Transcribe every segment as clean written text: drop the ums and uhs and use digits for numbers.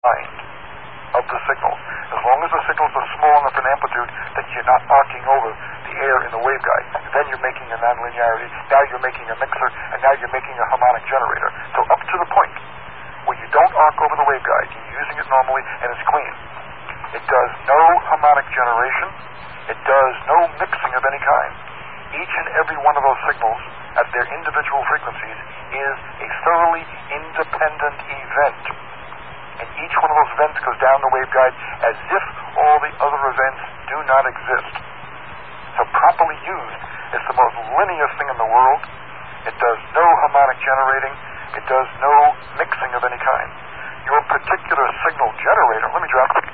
mind of the signals. As long as the signals are small enough in amplitude that you're not arcing over the air in the waveguide, then you're making a nonlinearity, now you're making a mixer, and now you're making a harmonic generator. So up to the point where you don't arc over the waveguide, you're using it normally and it's clean. It does no harmonic generation. It does no mixing of any kind. Each and every one of those signals at their individual frequencies is a thoroughly independent event. And each one of those events goes down the waveguide as if all the other events do not exist. So properly used, it's the most linear thing in the world. It does no harmonic generating. It does no mixing of any kind. Your particular signal generator, let me drop it.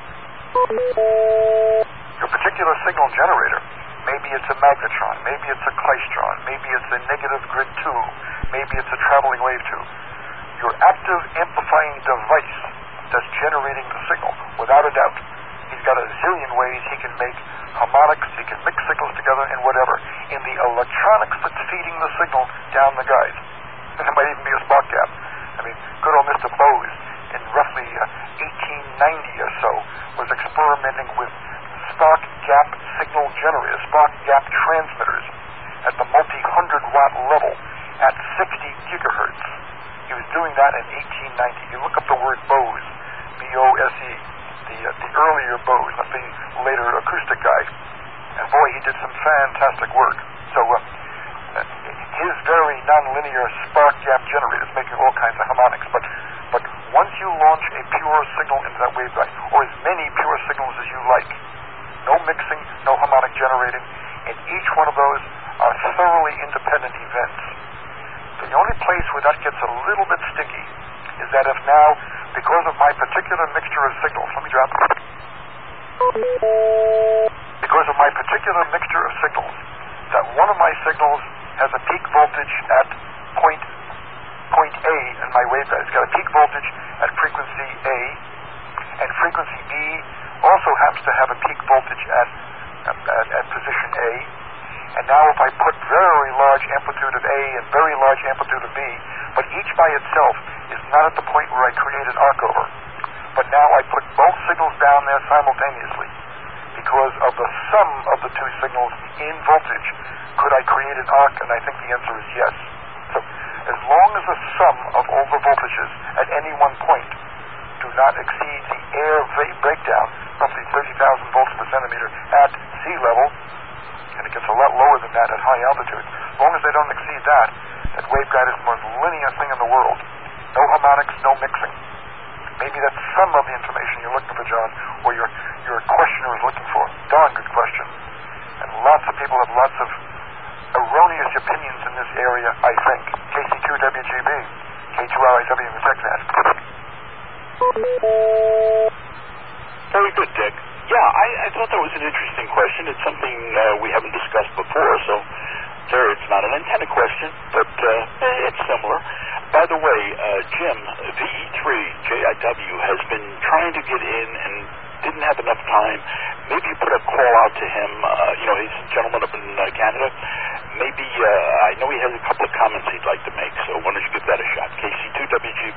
Your particular signal generator, maybe it's a magnetron, maybe it's a klystron, maybe it's a negative grid tube, maybe it's a traveling wave tube. Your active amplifying device that's generating the signal, without a doubt. He's got a zillion ways he can make harmonics, he can mix signals together and whatever. In the electronics that's feeding the signal down the guide. And it might even be a spark gap. I mean, good old Mr. Bose in roughly 1890 or so was experimenting with spark gap signal generators, spark gap transmitters at the multi-100 watt level at 60 gigahertz. He was doing that in 1890. You look up the word Bose, B-O-S-E, the earlier Bose, not the later acoustic guy. And boy, he did some fantastic work. So his very nonlinear spark gap generator is making all kinds of harmonics. But once you launch a pure signal into that waveguide, or as many pure signals as you like, no mixing, no harmonic generating, and each one of those are thoroughly independent events. The only place where that gets a little bit sticky is that if now, because of my particular mixture of signals, let me drop it. Because of my particular mixture of signals, that one of my signals has a peak voltage at point A in my waveguide. It's got a peak voltage at frequency A, and frequency B also happens to have a peak voltage at position A. And now if I put very large amplitude of A and very large amplitude of B, but each by itself is not at the point where I create an arc over. But now I put both signals down there simultaneously. Because of the sum of the two signals in voltage, could I create an arc? And I think the answer is yes. So as long as the sum of all the voltages at any one point do not exceed the air breakdown, roughly 30,000 volts per centimeter at sea level, and it gets a lot lower than that at high altitude. As long as they don't exceed that, that waveguide is the most linear thing in the world. No harmonics, no mixing. Maybe that's some of the information you're looking for, John, or your questioner is looking for. Darn good question. And lots of people have lots of erroneous opinions in this area, I think. KC2WGB, K2RIW in the TechNet. Very good, Dick. Yeah, I thought that was an interesting question. It's something we haven't discussed before, so it's not an antenna question, but it's similar. By the way, Jim, VE3JIW has been trying to get in and didn't have enough time. Maybe you put a call out to him. He's a gentleman up in Canada. Maybe, I know he has a couple of comments he'd like to make, so why don't you give that a shot? KC2WGB.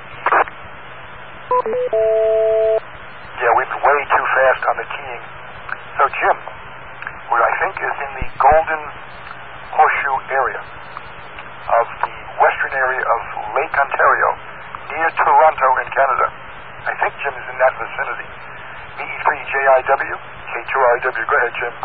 Yeah, we've been way too fast on the keying. So Jim, what I think is in the Golden Horseshoe area of the western area of Lake Ontario, near Toronto in Canada. I think Jim is in that vicinity. VE3JIW, K2RIW. Go ahead, Jim.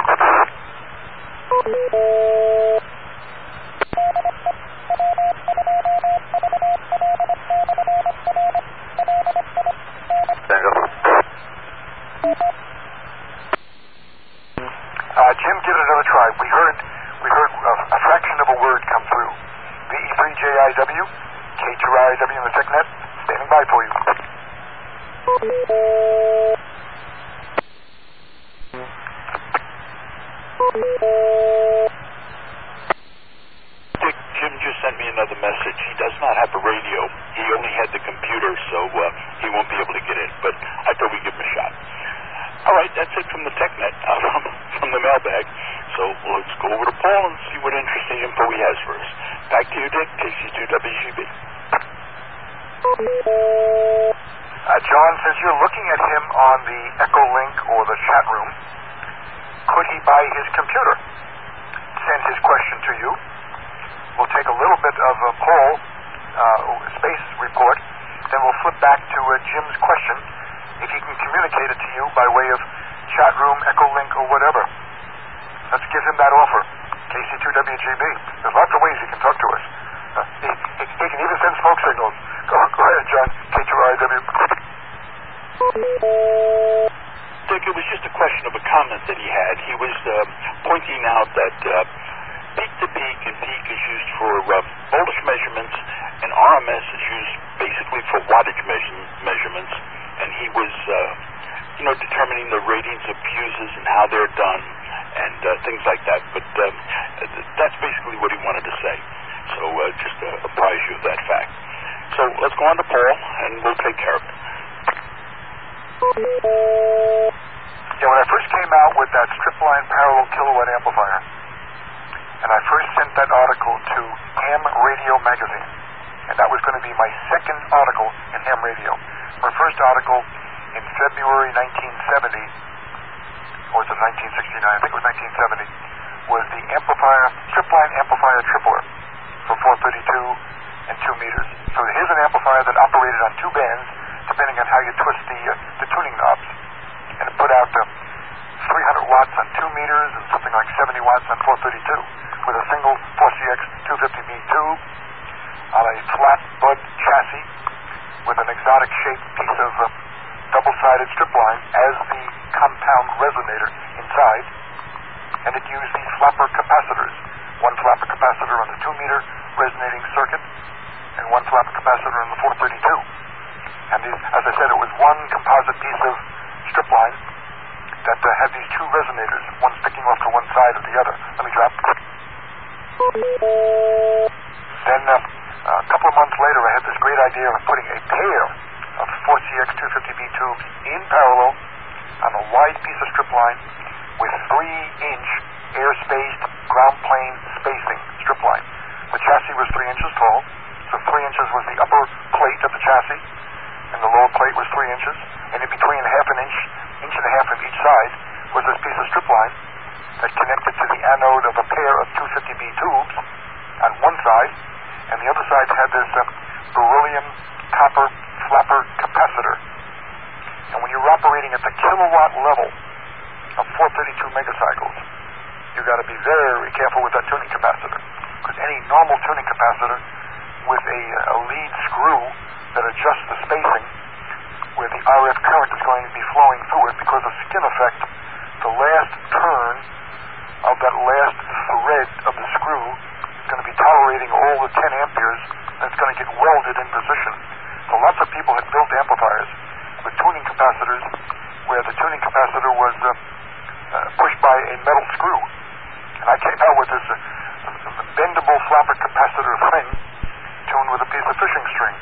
Jim, give it another try. We heard a fraction of a word come through. VE3JIW, K2RIW in the TechNet, standing by for you. Dick, Jim just sent me another message. He does not have a radio. He only had the computer, so he won't be able to get in, but I thought we'd give him a shot. All right, that's it from the TechNet, from the mailbag. So let's go over to Paul and see what interesting info he has for us. Back to you, Dick, KC2WGB. Jim, John, since you're looking at him on the Echo Link or the chat room, could he buy his computer? Send his question to you. We'll take a little bit of a poll, space report, then we'll flip back to Jim's question. If he can communicate it to you by way of chat room, Echo Link, or whatever. Let's give him that offer. KC2WGB. There's lots of ways he can talk to us. He can even send smoke signals. Go ahead, John. K2RIW. Dick, it was just a question of a comment that he had. He was pointing out that peak-to-peak and peak is used for voltage measurements, and RMS is used basically for wattage measurements. And he was, determining the ratings of fuses and how they're done and things like that. But that's basically what he wanted to say. So just to apprise you of that fact. So let's go on to Paul, and we'll take care of it. Yeah, when I first came out with that strip-line parallel kilowatt amplifier, and I first sent that article to Ham Radio Magazine, and that was going to be my second article in Ham Radio. My first article in February 1970, or was it 1969? I think it was 1970, was the amplifier, strip-line amplifier tripler for 432 and 2 meters. So here's an amplifier that operated on two bands, depending on how you twist the tuning knobs. And it put out 300 watts on 2 meters and something like 70 watts on 432 with a single 4CX 250B tube on a flat bud chassis with an exotic shaped piece of double-sided strip line as the compound resonator inside. And it used these flapper capacitors. One flapper capacitor on the 2 meter resonating circuit and one flapper capacitor on the 432. And these, as I said, it was one composite piece of strip line that had these two resonators, one sticking off to one side of the other. Let me drop. Then a couple of months later, I had this great idea of putting a pair of 4CX 250B tubes in parallel on a wide piece of strip line with 3-inch air-spaced ground plane spacing strip line. The chassis was 3 inches tall, so 3 inches was the upper plate of the chassis, and the lower plate was 3 inches, and in between half an inch, inch and a half on each side was this piece of strip line that connected to the anode of a pair of 250B tubes on one side, and the other side had this beryllium copper flapper capacitor. And when you're operating at the kilowatt level of 432 megacycles, you've got to be very careful with that tuning capacitor, because any normal tuning capacitor with a lead screw that adjusts the spacing where the RF current is going to be flowing through it, because of skin effect, the last turn of that last thread of the screw is going to be tolerating all the 10 amperes, and it's going to get welded in position. So lots of people had built amplifiers with tuning capacitors where the tuning capacitor was pushed by a metal screw. And I came out with this bendable flapper capacitor thing tuned with a piece of fishing string.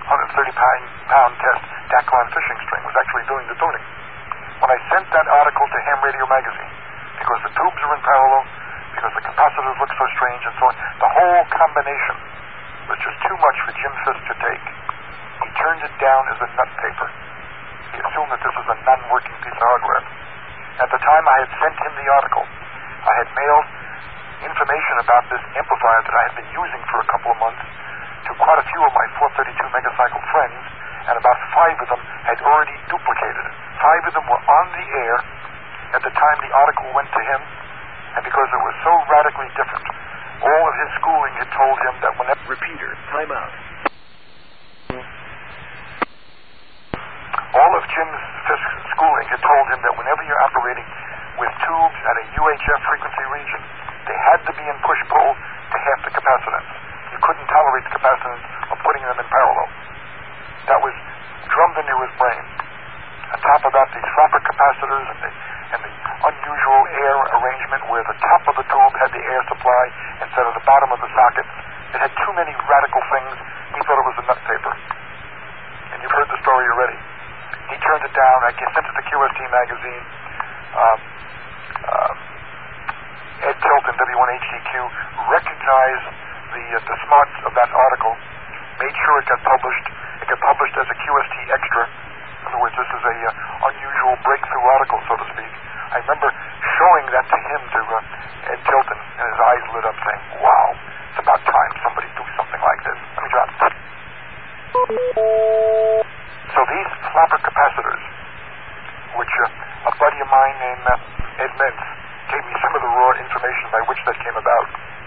130-pound test Dacron fishing string was actually doing the tuning. When I sent that article to Ham Radio Magazine, because the tubes are in parallel, because the capacitors look so strange and so on, the whole combination was just too much for Jim Fisk to take. He turned it down as a nut paper. He assumed that this was a non-working piece of hardware. At the time I had sent him the article, I had mailed information about this amplifier that I had been using for a couple of months to quite a few of my 432 megacycle friends, and about 5 of them had already duplicated it. 5 of them were on the air at the time the article went to him, and because it was so radically different, all of his schooling had told him that whenever... Repeater, time out. All of Jim Fisk's schooling had told him that whenever you're operating with tubes at a UHF frequency region, they had to be in push-pull to half the capacitance. You couldn't tolerate the capacitance of putting them in parallel. That was drummed into his brain. On top of that, these flapper capacitors and the unusual air arrangement where the top of the tube had the air supply instead of the bottom of the socket. It had too many radical things. He thought it was a nut paper. And you've heard the story already. He turned it down. I sent it to QST magazine. Ed Tilton, W1HDQ, recognized the smarts of that article, made sure it got published. It got published as a QST extra. article, so to speak. I remember showing that to him, to Ed Tilton, and his eyes lit up saying, wow, it's about time somebody do something like this. Let me drop. So these flapper capacitors, which a buddy of mine named Ed Mentz gave me some of the raw information by which that came about.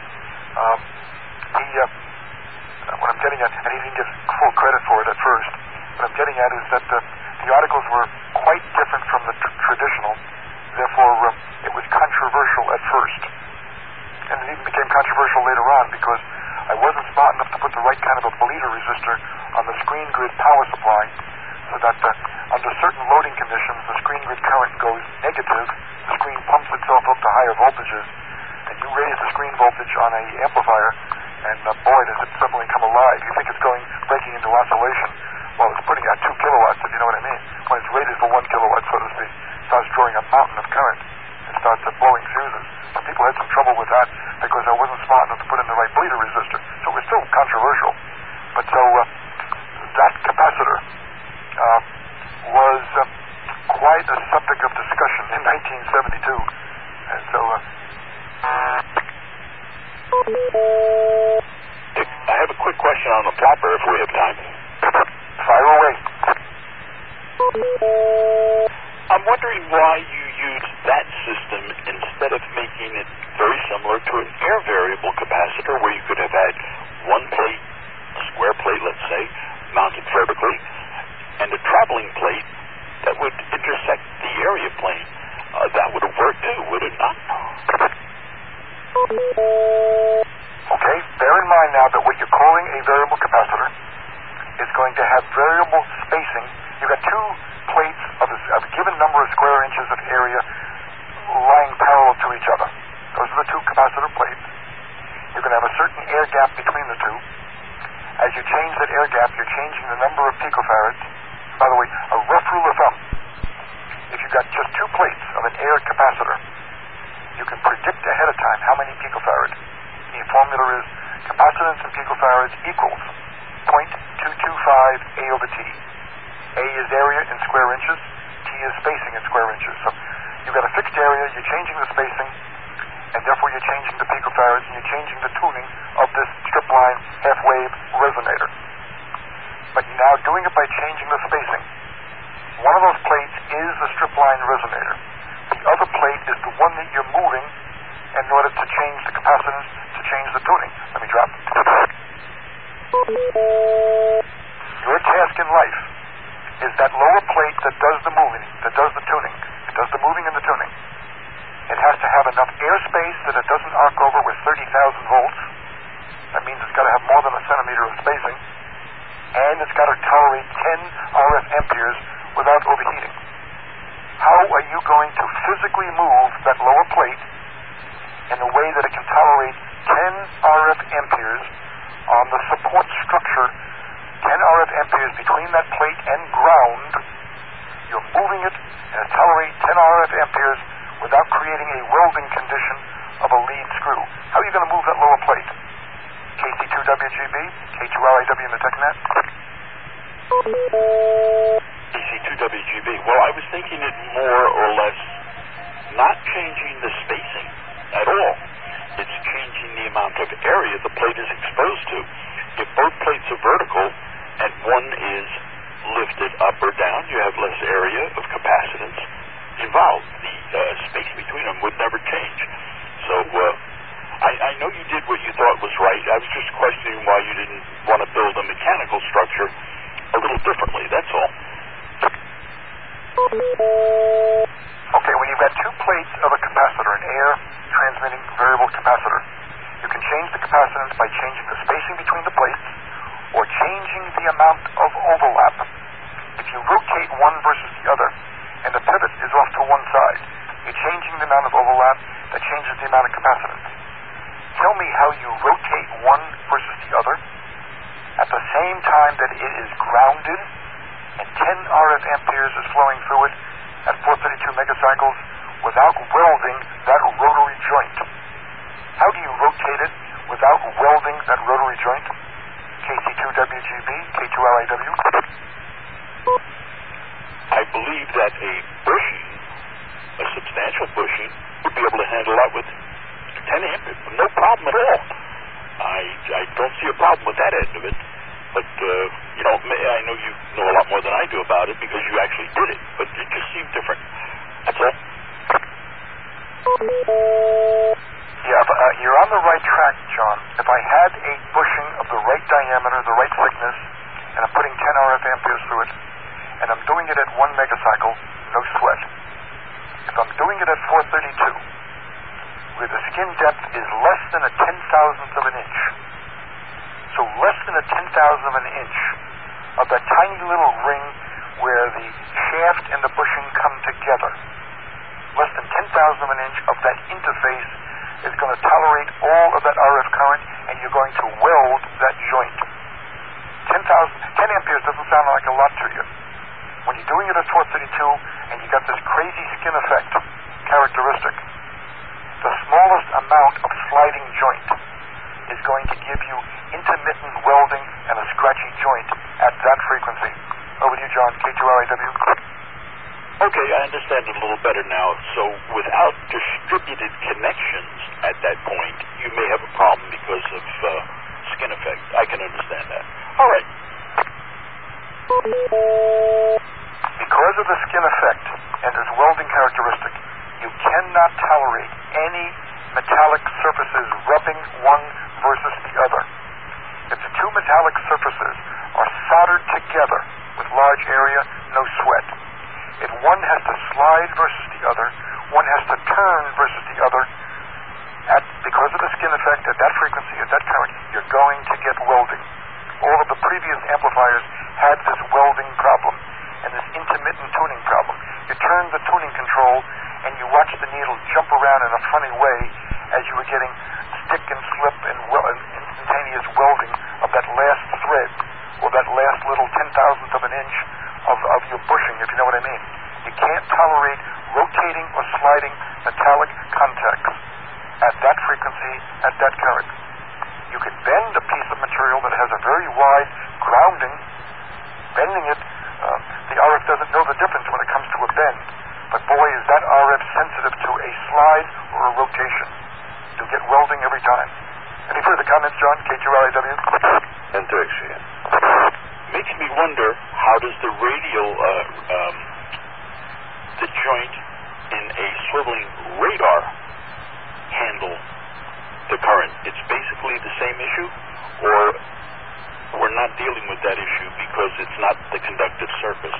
What I'm getting at, and he didn't get full credit for it at first, what I'm getting at is that the articles were quite different from the traditional, therefore it was controversial at first. And it even became controversial later on because I wasn't smart enough to put the right kind of a bleeder resistor on the screen grid power supply so that under certain loading conditions the screen grid current goes negative, the screen pumps itself up to higher voltages, and you raise the screen voltage on an amplifier, and boy, does it suddenly come alive. You think it's breaking into oscillation. Well, it's putting out 2 kilowatts, if you know what I mean. When it's rated for 1 kilowatt, so to speak, it starts drawing a mountain of current. It starts blowing fuses. Some people had some trouble with that because I wasn't smart enough to put in the right bleeder resistor. So it was still controversial. But so that capacitor was quite a subject of discussion in 1972. And so... I have a quick question on the flapper if we have time. Fire away. I'm wondering why you use that system instead of making it very similar to an air variable capacitor where you could have had one plate, a square plate, let's say, mounted vertically, and a traveling plate that would intersect the area plane. That would have worked too, would it not? Okay, bear in mind now that what you're calling a variable capacitor is going to have variable spacing. You've got 2 plates of a given number of square inches of area lying parallel to each other. Those are the 2 capacitor plates. You're going to have a certain air gap between the 2. As you change that air gap, you're changing the number of picofarads. By the way, a rough rule of thumb, if you've got just 2 plates of an air capacitor, you can predict ahead of time how many picofarad. The formula is capacitance in picofarads equals 0.225 A over T. A is area in square inches, T is spacing in square inches. So you've got a fixed area, you're changing the spacing, and therefore you're changing the picofarads, and you're changing the tuning of this strip line half-wave resonator. But you're now doing it by changing the spacing. One of those plates is the strip line resonator. The other plate is the one that you're moving in order to change the capacitance, to change the tuning. Let me drop. Your task in life is that lower plate that does the moving, that does the tuning. It does the moving and the tuning. It has to have enough airspace that it doesn't arc over with 30,000 volts. That means it's got to have more than a centimeter of spacing. And it's got to tolerate 10 RF amperes without overheating. How are you going to physically move that lower plate in a way that it can tolerate 10 RF amperes on the support structure, 10 RF amperes between that plate and ground? You're moving it and it tolerates 10 RF amperes without creating a welding condition of a lead screw. How are you going to move that lower plate? KC2WGB, K2LIW in the TechNet? KC2WGB. Well, I was thinking it more or less not changing the spacing at all. It's changing the amount of area the plate is exposed to. If both plates are vertical and one is lifted up or down, you have less area of capacitance involved. The space between them would never change. So I know you did what you thought was right. I was just questioning why you didn't want to build a mechanical structure a little differently, that's all. Okay, when you've got 2 plates of a capacitor, an air transmitting variable capacitor, you can change the capacitance by changing the spacing between the plates or changing the amount of overlap. If you rotate one versus the other and the pivot is off to one side, you're changing the amount of overlap that changes the amount of capacitance. Tell me how you rotate one versus the other at the same time that it is grounded and 10 RF amperes is flowing through it at 432 megacycles without welding that rotary joint. How do you rotate it without welding that rotary joint? KC2WGB, K2LIW. I believe that a bushing substantial bushing, would be able to handle that with 10 amperes. No problem at all. I don't see a problem with that end of it. But, I know you know a lot more than I do about it because you actually did it. But it just seemed different. That's all. Yeah, you're on the right track, John. If I had a bushing of the right diameter, the right thickness, and I'm putting 10 RF amperes through it, and I'm doing it at 1 megacycle, no sweat. If I'm doing it at 432, where the skin depth is less than a 10,000th of an inch, so less than a 10,000th of an inch of that tiny little ring where the shaft and the bushing come together, less than 10,000th of an inch of that interface is going to tolerate all of that RF current, and you're going to weld that joint. 10 amperes doesn't sound like a lot to you. When you're doing it at 432 and you got this crazy skin effect characteristic, the smallest amount of sliding joint is going to give you intermittent welding and a scratchy joint at that frequency. Over to you, John, K2RIW. Okay, I understand it a little better now. So without distributed connections at that point, you may have a problem because of skin effect. I can understand that. All right. Because of the skin effect and this welding characteristic, you cannot tolerate any metallic surfaces rubbing one versus the other. If the two metallic surfaces are soldered together with large area, no sweat. If one has to slide versus the other, one has to turn versus the other, because of the skin effect at that frequency, at that current, you're going to get welding. All of the previous amplifiers had this welding problem and this intermittent tuning problem. You turn the tuning control and you watch the needle jump around in a funny way as you were getting stick and slip and instantaneous welding of that last thread or that last little 10,000th of an inch of your bushing, if you know what I mean. You can't tolerate rotating or sliding metallic contacts at that frequency, at that current. You can bend a piece of material that has a very wide grounding. Bending it, the RF doesn't know the difference when it comes to a bend. But boy, is that RF sensitive to a slide or a rotation. You'll get welding every time. Any further comments, John? K2RIW? Interaction. Makes me wonder, how does the radial, the joint in a swiveling radar handle the current? It's basically the same issue, or we're not dealing with that issue because it's not the conductive surface?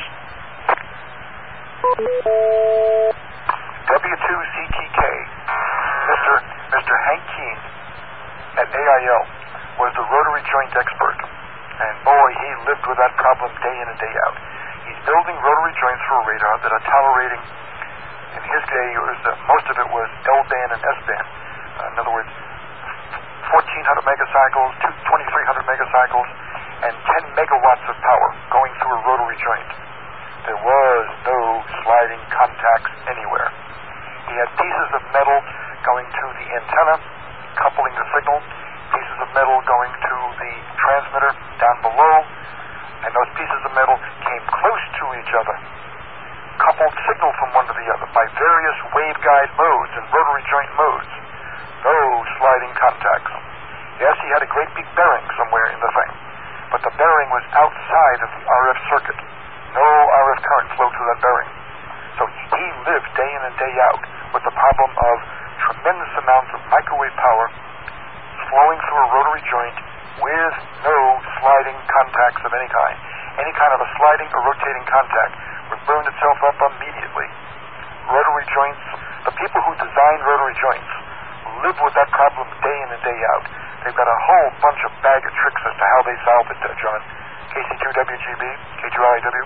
W2CTK, Mr. Hank Keene at AIL was the rotary joint expert. And boy, he lived with that problem day in and day out. He's building rotary joints for a radar that are tolerating, in his day, most of it was L-band and S-band. In other words, 1,400 megacycles, 2,300 megacycles, and 10 megawatts of power going through a rotary joint. There was no sliding contacts anywhere. He had pieces of metal going to the antenna, coupling the signal, pieces of metal going to the transmitter down below, and those pieces of metal came close to each other, coupled signal from one to the other by various waveguide modes and rotary joint modes. No sliding contacts. Yes, he had a great big bearing somewhere in the thing, but the bearing was outside of the RF circuit. No RF current flowed through that bearing. So he lived day in and day out with the problem of tremendous amounts of microwave power flowing through a rotary joint with no sliding contacts of any kind. Any kind of a sliding or rotating contact would burn itself up immediately. Rotary joints, the people who design rotary joints live with that problem day in and day out. They've got a whole bunch of bag of tricks as to how they solve it, John. KC2WGB, K2RIW.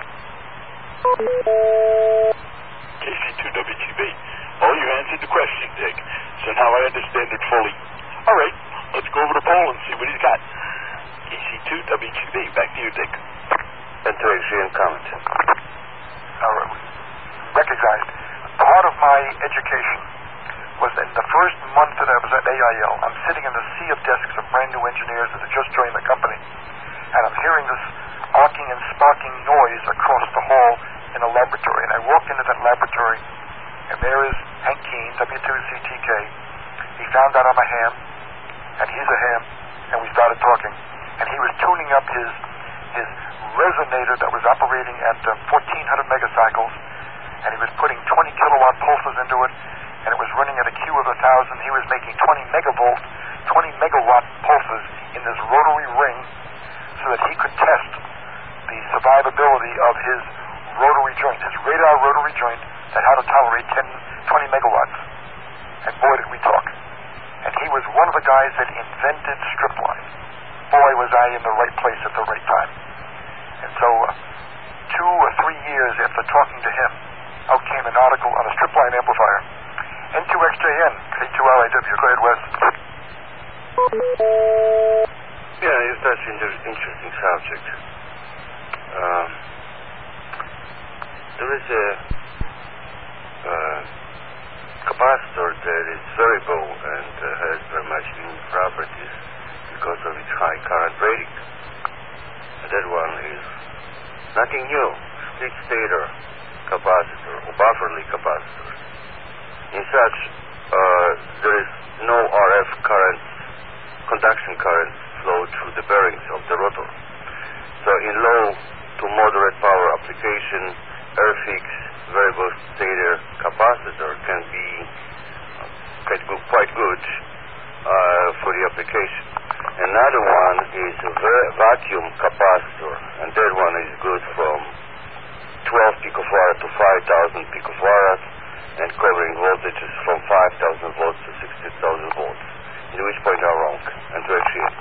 KC2WGB. Oh, you answered the question, Dick. So now I understand it fully. All right, let's go over to Paul and see what he's got. KC2WGB. Back to you, Dick. Interaction comment. Recognized. Part of my education was in the first month that I was at AIL. I'm sitting in the sea of desks of brand new engineers that had just joined the company. And I'm hearing this arcing and sparking noise across the hall in a laboratory. And I walk into that laboratory, And there is Hank Keene, W2CTK. He found out I'm a ham, and he's a ham, and we started talking. And he was tuning up his resonator that was operating at 1,400 megacycles, and he was putting 20 kilowatt pulses into it, and it was running at a Q of 1,000. He was making 20 megawatt pulses in this rotary ring so that he could test the survivability of his rotary joint, his radar rotary joint that had to tolerate 20 megawatts. And boy, did we talk. And he was one of the guys that invented strip line. Boy, was I in the right place at the right time. And so 2 or 3 years after talking to him, out came an article on a strip line amplifier. N2XJN, K2LIW. Go ahead, Wes. Yeah, you touched an interesting subject. There is a capacitor that is variable and has very much unique properties because of its high current rating. And that one is nothing new, split stator capacitor or bufferly capacitor. In such, there is no RF current, conduction current flow through the bearings of the rotor. So in low to moderate power application, Airfix variable stator capacitor can be quite good for the application. Another one is a vacuum capacitor, and that one is good from 12 picofarad to 5,000 picofarad, and covering voltages from 5,000 volts to 16,000 volts. In which point are wrong? And to actually...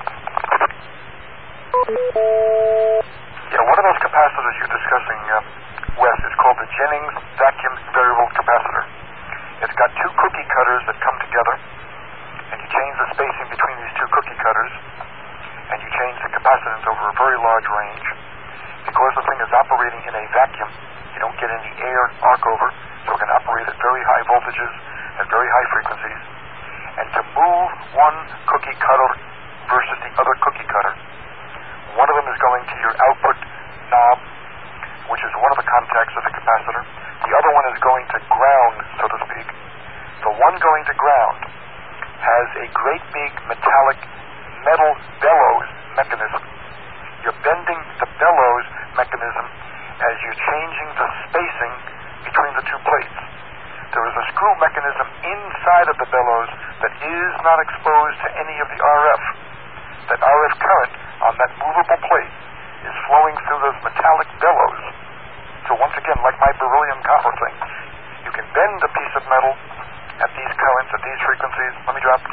Yeah, one of those capacitors you're discussing, Wes, is called the Jennings Vacuum Variable Capacitor. It's got 2 cookie cutters that come together, and you change the spacing between these 2 cookie cutters, and you change the capacitance over a very large range. Because the thing is operating in a vacuum, you don't get any air arc over, so it can operate at very high voltages, at very high frequencies. And to move one cookie cutter versus the other cookie cutter, one of them is going to your output knob, which is one of the contacts of the capacitor. The other one is going to ground, so to speak. The one going to ground has a great big metallic metal bellows mechanism. You're bending the bellows mechanism as you're changing the spacing between the 2 plates. There is a screw mechanism inside of the bellows that is not exposed to any of the RF. That RF current on that movable plate is flowing through those metallic bellows. So once again, like my beryllium copper thing, you can bend a piece of metal at these currents, at these frequencies. Let me drop.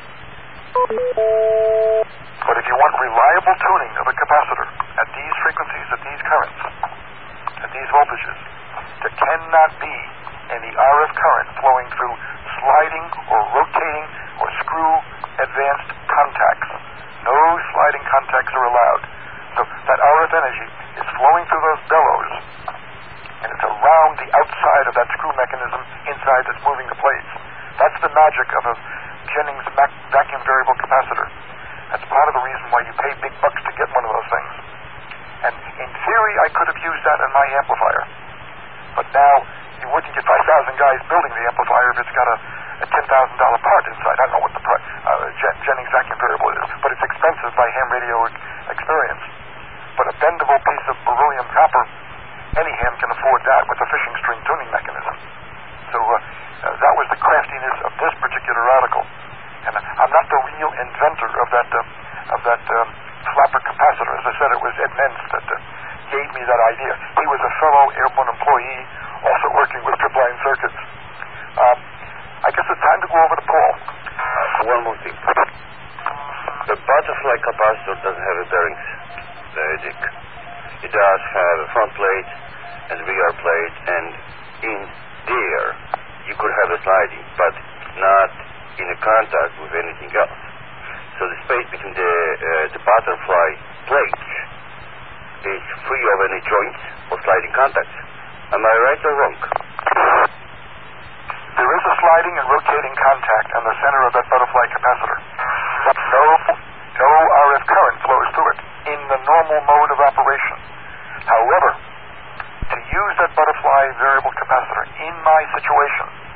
But if you want reliable tuning of a capacitor at these frequencies, at these currents, at these voltages, there cannot be any RF current flowing through sliding or rotating or screw advanced contacts. No sliding contacts are allowed. So that RF energy is flowing through those bellows, and it's around the outside of that screw mechanism inside that's moving the plates. That's the magic of a Jennings vacuum variable capacitor. That's part of the reason why you pay big bucks to get one of those things. And in theory, I could have used that in my amplifier. But now, you wouldn't get 5,000 guys building the amplifier if it's got a $10,000 part inside. I don't know what the Jennings vacuum variable is, but it's expensive by ham radio experience. But a bendable piece of beryllium copper, any ham can afford that with a fishing string tuning mechanism. So that was the craftiness of this particular article. And I'm not the real inventor of that flapper capacitor. As I said, it was Ed Mentz that gave me that idea. He was a fellow airborne employee, also working with strip line circuits. I guess it's time to go over to Paul. One more thing. The butterfly capacitor doesn't have a bearings, Dick. It does have a front plate and rear plate, and in there you could have a sliding, but not in a contact with anything else. So the space between the butterfly plates is free of any joints or sliding contacts. Am I right or wrong? There is a sliding and rotating contact on the center of that butterfly capacitor. No RF current flows through it in the normal mode of operation. However, to use that butterfly variable capacitor in my situation,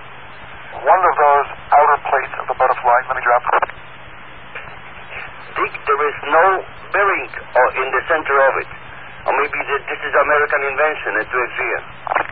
butterfly. Let me drop. Dick, there is no bearing in the center of it. Or maybe this is American invention at 2XGN.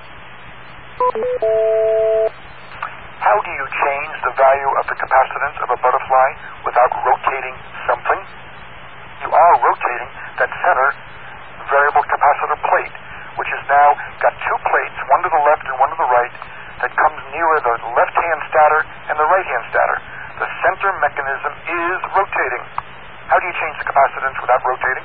How do you change the value of the capacitance of a butterfly without rotating something? You are rotating that center variable capacitor plate, which has now got two plates, one to the left and one to the right, that comes nearer the left-hand stator and the right-hand stator. The center mechanism is rotating. How do you change the capacitance without rotating?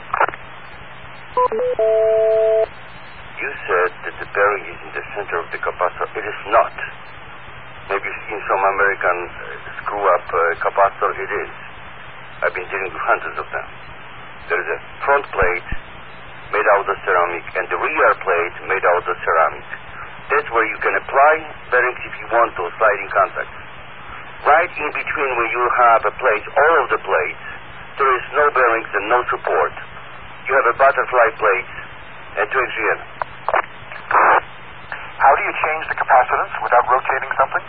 You said that the bearing is in the center of the capacitor. It is not. Maybe you've seen some American screw-up capacitor. It is. I've been dealing with hundreds of them. There is a front plate made out of ceramic and the rear plate made out of ceramic. That's where you can apply bearings if you want to, sliding contacts. Right in between where you have a plate, all of the plates, there is no bearings and no support. You have a butterfly plate and 2XGN. How do you change the capacitance without rotating something?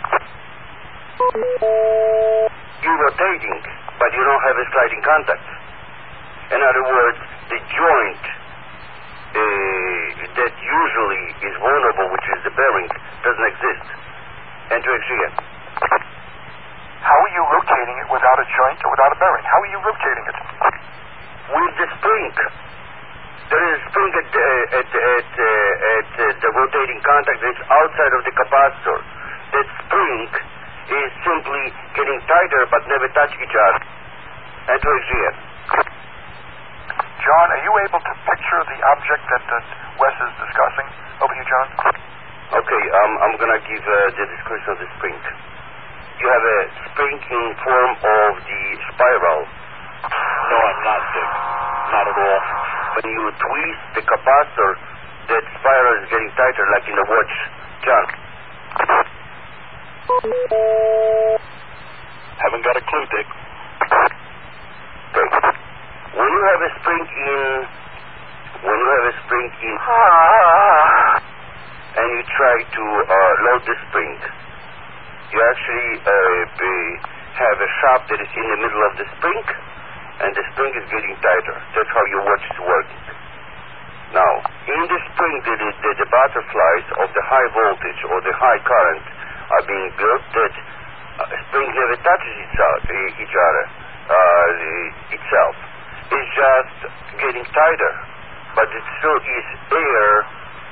You're rotating, but you don't have a sliding contact. In other words, the joint that usually is vulnerable, which is the bearing, doesn't exist. And 2XGN. How are you rotating it without a joint or without a bearing? How are you rotating it? With the spring. There is a spring at the rotating contact that's outside of the capacitor. That spring is simply getting tighter but never touch each other. And 2XGN. John, are you able to picture the object that Wes is discussing? Over to you, John. Okay, I'm going to give the description of the spring. You have a spring in form of the spiral. No, I'm not, Dick. Not at all. When you twist the capacitor, that spiral is getting tighter, like in a watch. John. Haven't got a clue, Dick. Okay. When you have a spring in, and you try to load the spring, you actually have a shaft that is in the middle of the spring, and the spring is getting tighter. That's how your watch is working. Now, in the spring, the butterflies of the high voltage or the high current are being built that spring never touches each other itself. It's just getting tighter, but it still is air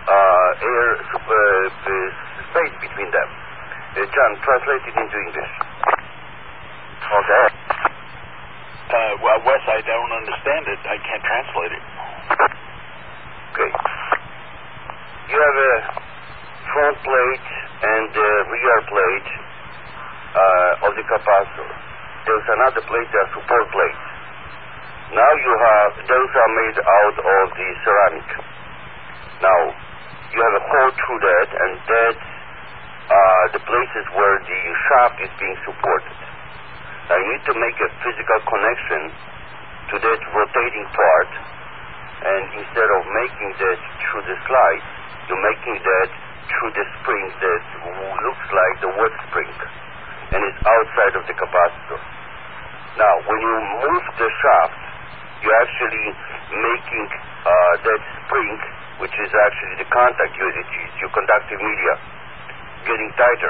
space between them. John, translate it into English. Okay. Well, Wes, I don't understand it. I can't translate it. Okay. You have a front plate and a rear plate of the capacitor. There's another plate, there are support plates. Now you have, those are made out of the ceramic. Now, you have a hole through that, and that's the places where the shaft is being supported. Now you need to make a physical connection to that rotating part, and instead of making that through the slide, you're making that through the spring that looks like the wet spring, and is outside of the capacitor. Now, when you move the shaft, you're actually making that spring, which is actually the contact unit, your conductive media, getting tighter.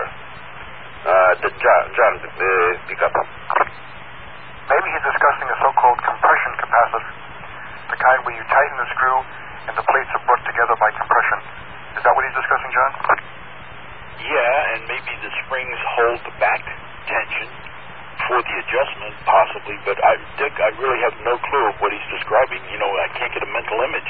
John, pick up. Maybe he's discussing a so-called compression capacitor, the kind where you tighten the screw and the plates are brought together by compression. Is that what he's discussing, John? Yeah, and maybe the springs hold the back tension for the adjustment, possibly, but Dick, I really have no clue of what he's describing. You know, I can't get a mental image.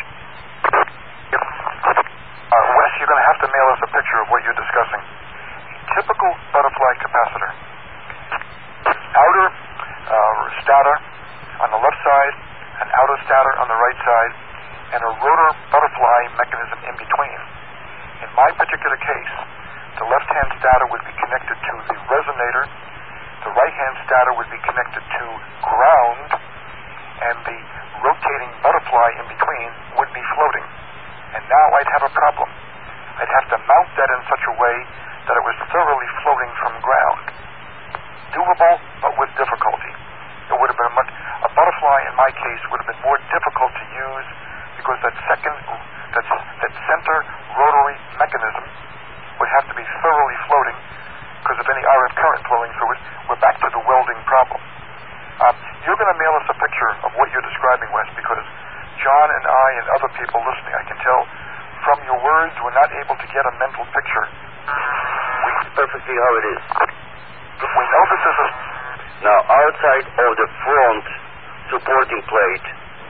Wes, you're going to have to mail us a picture of what you're discussing. Typical butterfly capacitor. Outer stator on the left side, an outer stator on the right side, and a rotor butterfly mechanism in between. In my particular case, the left-hand stator would be connected to the resonator, the right-hand stator would be connected to ground, and the rotating butterfly in between would be floating. And now I'd have a problem. I'd have to mount that in such a way that it was thoroughly floating from ground. Doable, but with difficulty. my case, would have been more difficult to use because that center rotary mechanism would have to be thoroughly floating because of any RF current flowing through it. We're back to the welding problem. You're going to mail us a picture of what you're describing, Wes, because John and I and other people listening, I can tell from your words, we're not able to get a mental picture. It's perfectly how it is. We know this is a... Now, outside of the front supporting plate,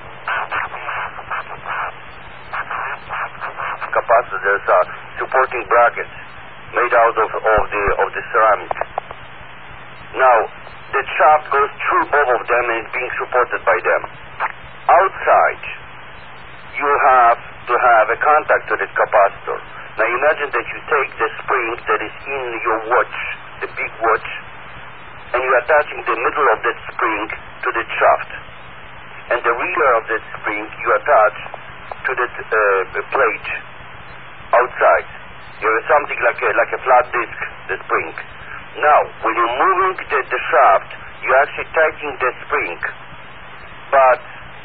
capacitors are supporting brackets made out of the ceramic. Now, the shaft goes through both of them and is being supported by them. Outside, you have to have a contact to the capacitor. Now imagine that you take the spring that is in your watch, the big watch, and you're attaching the middle of that spring to the shaft. And the rear of that spring you attach to the plate outside. You have something like a flat disc, the spring. Now, when you're moving the shaft, you're actually tightening the spring. But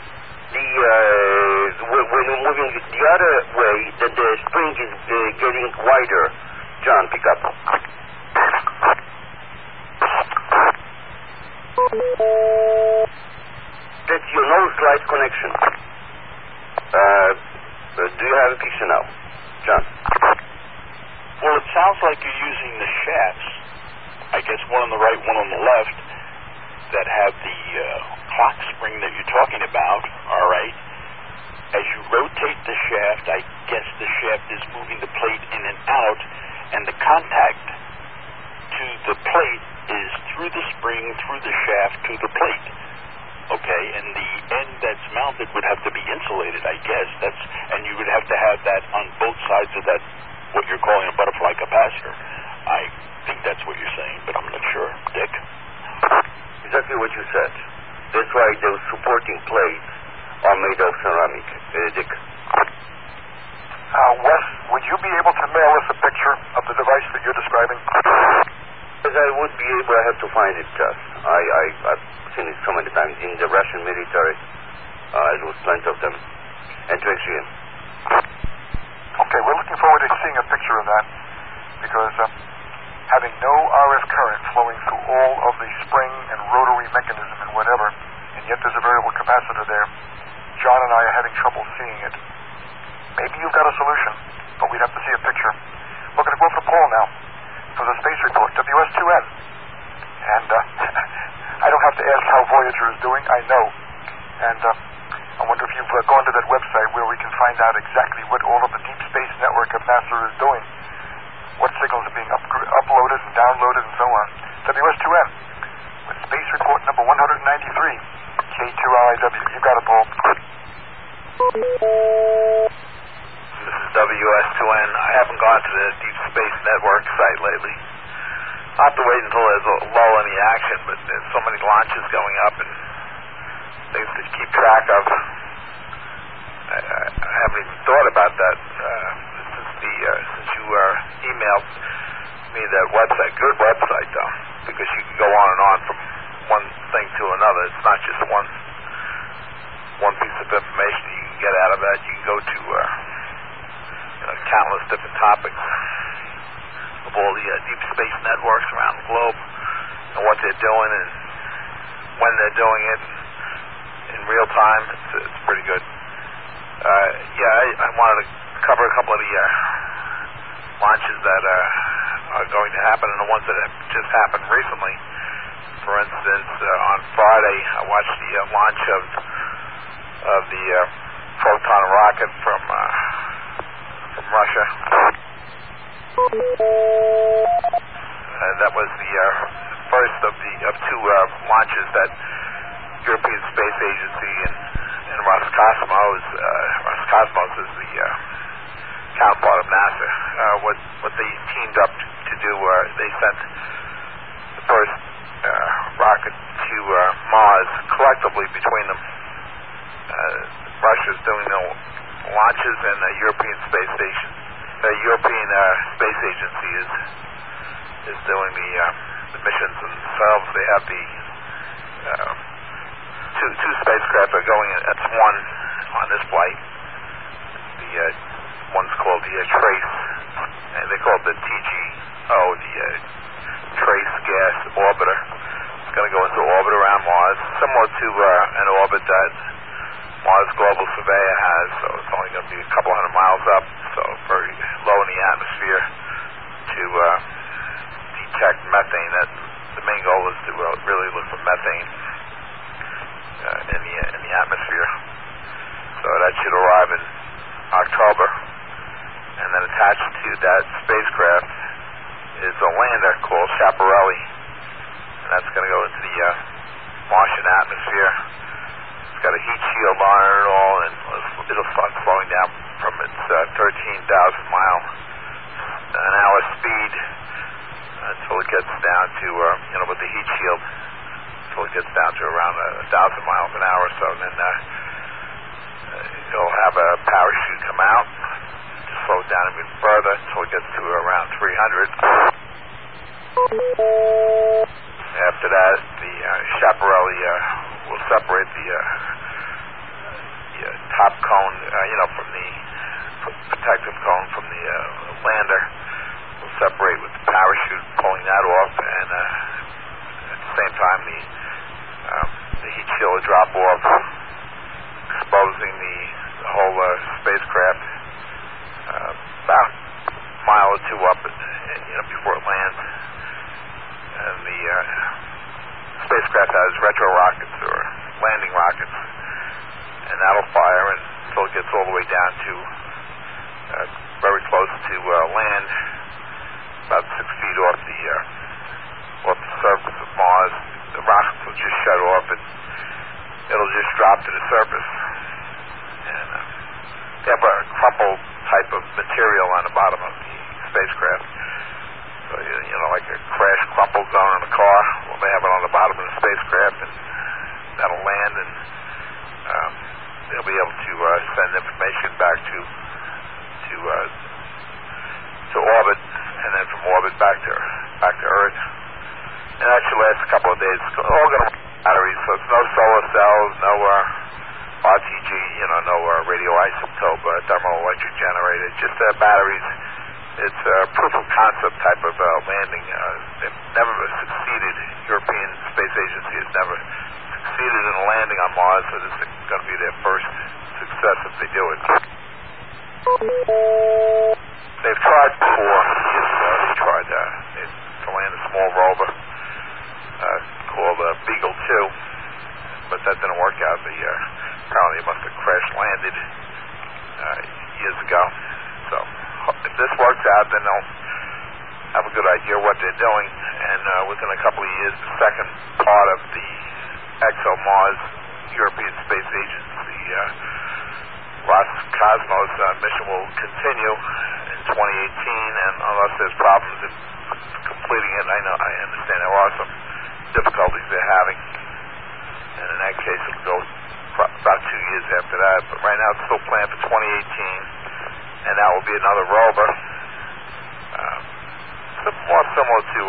when you're moving it the other way, then the spring is getting wider. John, pick up. That's your no slide connection. Do you have a picture now, John? Well, it sounds like you're using the shafts, I guess one on the right, one on the left, that have the clock spring that you're talking about, all right? As you rotate the shaft, I guess the shaft is moving the plate in and out, and the contact to the plate is through the spring, through the shaft, to the plate. Okay, and the end that's mounted would have to be insulated, I guess. And you would have to have that on both sides of that, what you're calling a butterfly capacitor. I think that's what you're saying, but I'm not sure. Dick? Exactly what you said. That's why those supporting plates are made of ceramic. Dick? Wes, would you be able to mail us a picture of the device that you're describing? Yes, I would be able. I have to find it, Gus. I've seen it so many times in the Russian military. There was plenty of them. And to Adrian. Okay, we're looking forward to seeing a picture of that because having no RF current flowing through all of the spring and rotary mechanism and whatever, and yet there's a variable capacitor there, John and I are having trouble seeing it. Maybe you've got a solution, but we'd have to see a picture. We're going to go over to Paul now for the space report, WS2N. And I don't have to ask how Voyager is doing, I know. And I wonder if you've gone to that website where we can find out exactly what all of the deep space network of NASA is doing, what signals are being uploaded and downloaded and so on. WS2N with space report number 193, K2RIW. You got it, Paul. This is WS2N. I haven't gone to the Deep Space Network site lately. I'll have to wait until there's a lull in the action, but there's so many launches going up and things to keep track of. I haven't even thought about that since you emailed me that website. Good website, though, because you can go on from one thing to another. It's not just one piece of information you can get out of that. You can go to countless different topics of all the deep space networks around the globe and what they're doing and when they're doing it in real time. It's pretty good. I wanted to cover a couple of the launches that are going to happen and the ones that have just happened recently. For instance, on Friday, I watched the launch of the Proton rocket from Russia. That was the first of two launches that European Space Agency and Roscosmos. Roscosmos is the counterpart of NASA. What they teamed up to do, they sent the first rocket to Mars collectively between them. Russia's doing the launches and the European Space Station. The European Space Agency is doing the missions themselves. They have the two spacecraft are going. That's one on this flight. The one's called the Trace, and they call it the TGO, the Trace Gas Orbiter. It's going to go into orbit around Mars, similar to an orbit that Mars Global Surveyor has. So it's only going to be a couple hundred miles up, so very low in the atmosphere to detect methane. That the main goal is to really look for methane in the atmosphere. So that should arrive in October, and then attached to that spacecraft is a lander called Schiaparelli, and that's going to go into the Martian atmosphere. It's got a heat shield on it and all, and it'll start slowing down from its 13,000 mile an hour speed until it gets down to, with the heat shield, until it gets down to around 1,000 miles an hour or so. And then it'll have a parachute come out to slow it down even further until it gets to around 300. After that, the Schiaparelli will separate the top cone, from the protective cone from the lander. Will separate with the parachute, pulling that off, and at the same time, the heat shield will drop off, exposing the whole spacecraft about a mile or two up, before it lands. And the spacecraft has retro rockets or landing rockets, and that'll fire until it gets all the way down to very close to land, about 6 feet off the surface of Mars. The rockets will just shut off, and it'll just drop to the surface. And they have a crumple type of material on the bottom of the spacecraft. So, like a crash crumple zone in a car. Well, they have it on the bottom of the spacecraft, and that'll land, and they'll be able to send information back to orbit, and then from orbit back to Earth. And that should last a couple of days. It's all going to run batteries, so it's no solar cells, no RTG, no radioisotope thermoelectric generator, just batteries. It's a proof of concept type of landing. They've never succeeded. European Space Agency has never succeeded in landing on Mars, so this is going to be their first success if they do it. They've tried before. They tried to land a small rover called Beagle 2, but that didn't work out. Apparently it must have crash landed years ago. So if this works out, then they'll have a good idea what they're doing, and within a couple of years, the second part of the ExoMars European Space Agency Roscosmos mission will continue in 2018, and unless there's problems in completing it, I understand there are some difficulties they're having, and in that case it'll go about 2 years after that. But right now it's still planned for 2018, and that will be another rover, more similar to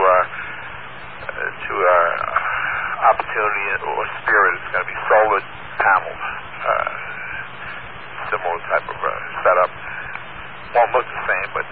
Opportunity or Spirit. It's going to be solar paneled, similar type of setup. Won't look the same, but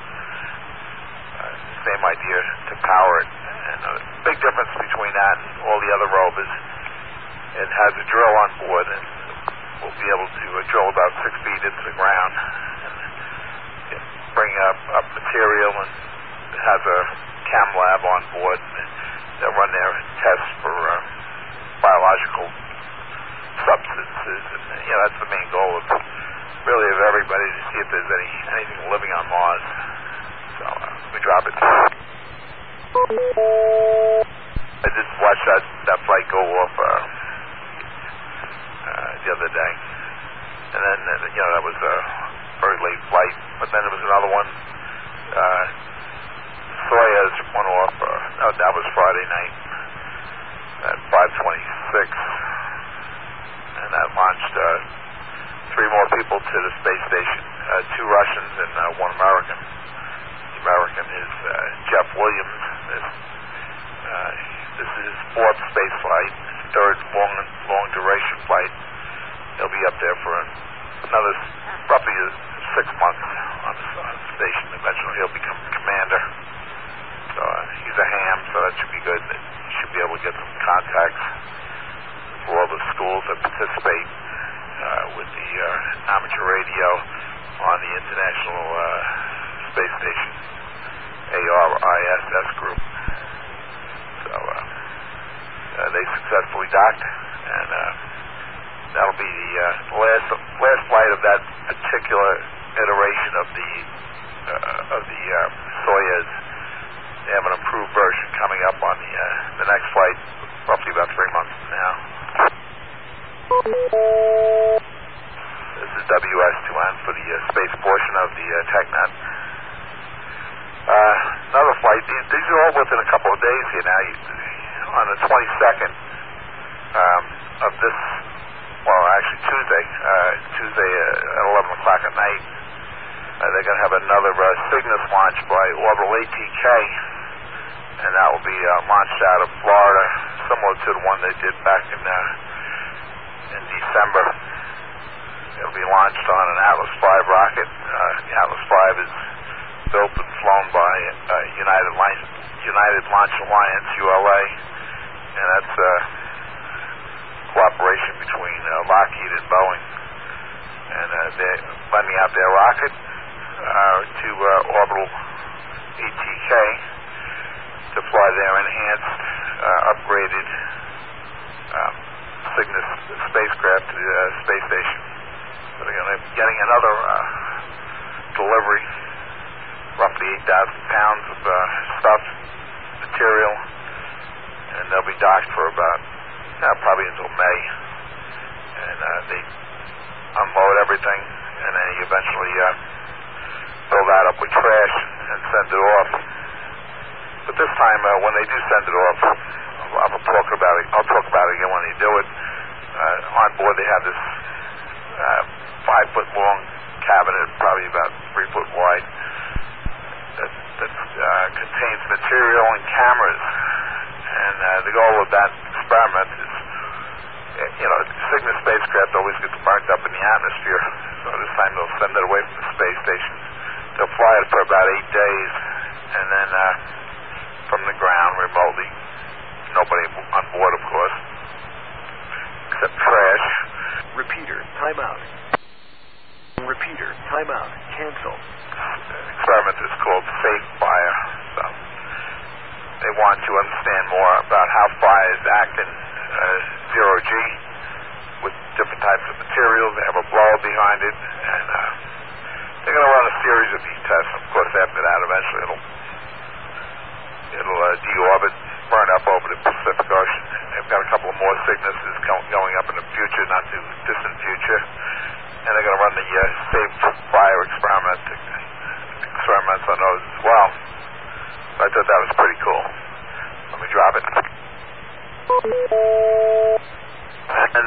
same idea to power it. And the big difference between that and all the other rovers, it has a drill on board, and we'll be able to drill about 6 feet into the ground and bring up material, and it has a chem lab on board, and they'll run their tests for biological substances, and that's the main goal of everybody, to see if there's anything living on Mars. So we drop it. I just watched that flight go off the other day, and then that was a very late flight. But then there was another one. Soyuz went off. That was Friday night at 5:26, and that launched 3 more people to the space station. 2 Russians and 1 American. The American is Jeff Williams. This is his 4th space flight, 3rd long duration flight. schools that participate with the amateur radio on the International Space Station ARISS group. So they successfully docked, and that'll be the last flight of that particular iteration of the Soyuz. They have an improved version coming up on the next flight, roughly about 3 months from now. This is WS2N for the space portion of the TechNet. Another flight. These are all within a couple of days here now. On the 22nd of this, well, actually Tuesday at 11 o'clock at night, they're going to have another Cygnus launch by Orbital ATK, and that will be launched out of Florida, similar to the one they did back in December. It'll be launched on an Atlas V rocket. The Atlas V is built and flown by United Launch Alliance, ULA, and that's cooperation between Lockheed and Boeing. And they're lending out their rocket to Orbital ATK to fly their enhanced, upgraded Cygnus spacecraft to the space station. So they're going to be getting another delivery, roughly 8,000 pounds of stuff, material, and they'll be docked for about probably until May. And they unload everything, and then you eventually fill that up with trash and send it off. But this time, when they do send it off, I'll talk about it again when they do it. On board, they have this 5-foot long cabinet, probably about 3 foot wide, that contains material and cameras. And the goal of that experiment is, Cygnus spacecraft always gets burnt up in the atmosphere. So this time they'll send it away from the space station. They'll fly it for about 8 days, and then from the ground remotely, nobody on board, of course, except trash. Repeater, timeout. Repeater, timeout. Cancel. Experiment is called Safe Fire. So they want to understand more about how fires act in zero-G with different types of materials. They have a blower behind it, and they're going to run a series of these tests. Of course, after that, eventually it'll deorbit, burn up over the Pacific Ocean. They've got a couple of more Cygnuses going up in the future, not too distant future, and they're going to run the Safe Fire experiments on those as well. So I thought that was pretty cool. Let me drop it. And